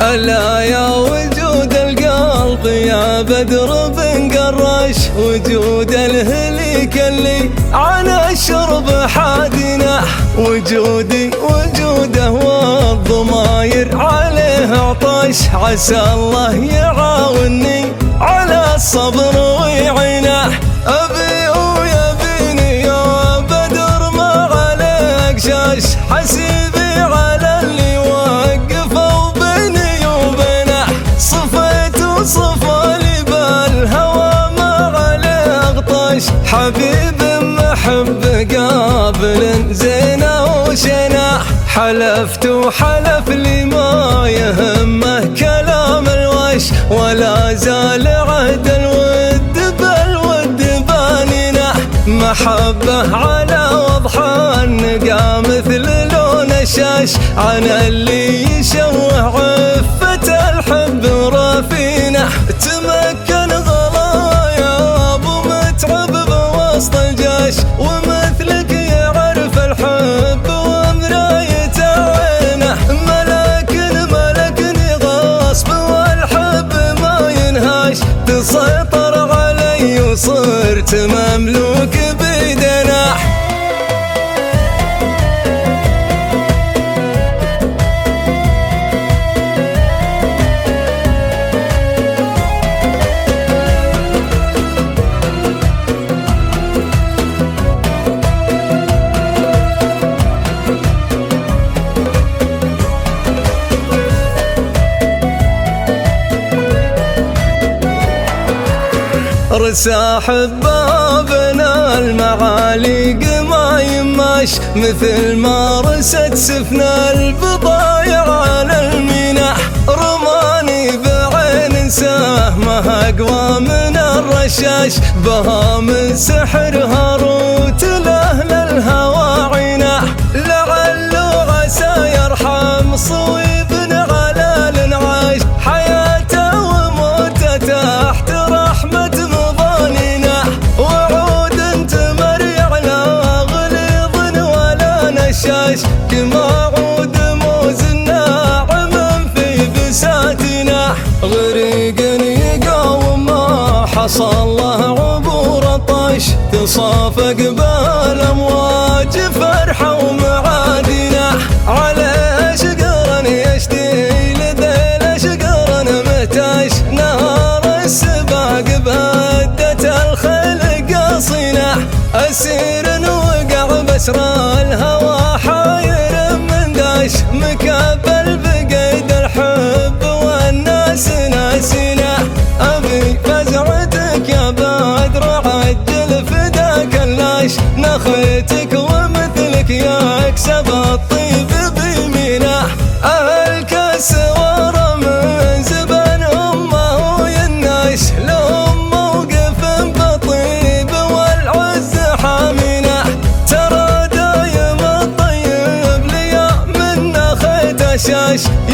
ألا يا وجود القلب يا بدر بن قرش، وجود الهليك اللي على الشرب حادنا، وجوده والضماير عليه عطش، عسى الله يعاوني على الصبر ويعينه. أبي ويبيني يا بدر ما عليك شاش، حسيبي على اللي وقفوا بيني وبينه، صفيت وصفى لي بالهوى ما عليه غطش، حبيب محب قابل زينه وشنه، حلفت وحلف لي ما يهمه كلام الوش، ولا زال عهد الود بالود بانينه، محبه على وضح النقا مثل لون الشاش، عن اللي يشوه عفة الحب رافينه، تمكن غلايا ابو متعب بوسط الجيش، ومثلك يعرف الحب ومراية عينه، ملكني غصب والحب ما ينهاش، تسيطر علي وصرت مملوك بيدنا. رساح بابنا المعاليق ما يماش، مثل ما رست سفنا البضايع على الميناء، رماني بعين سهمها اقوى من الرشاش، بهام السحر هاروت لاهل الهوى عينه، لعله عسى يرحم صويب على الانعاش، حياته وموته تحت رحمة مضانينه، وعود تمريع لا غليظ ولا نشاش، كما عود موز الناعم في بساتنا، غريق يقاوم ما حصل له عبور الطش، تصافق بالامواج فرحه ومعادنا، عليه شقرا يشتي لذيل شقرا متاش، نهار السباق بهدة الخيل قاصينه، أسير وقع بسر الهوى حاير من داش، مكبل بقيد الحب والناس ناسينه، أبي فزعتك يا بدر عجل فداك اللاش، نخيتك ومثلك يكسب الطيب بيمينه، أهل كاس ورا من زبن أمه يناش، لهم موقف بطيب والعز حامينه، ترى دايم الطيب ليا من نخيت الشاش،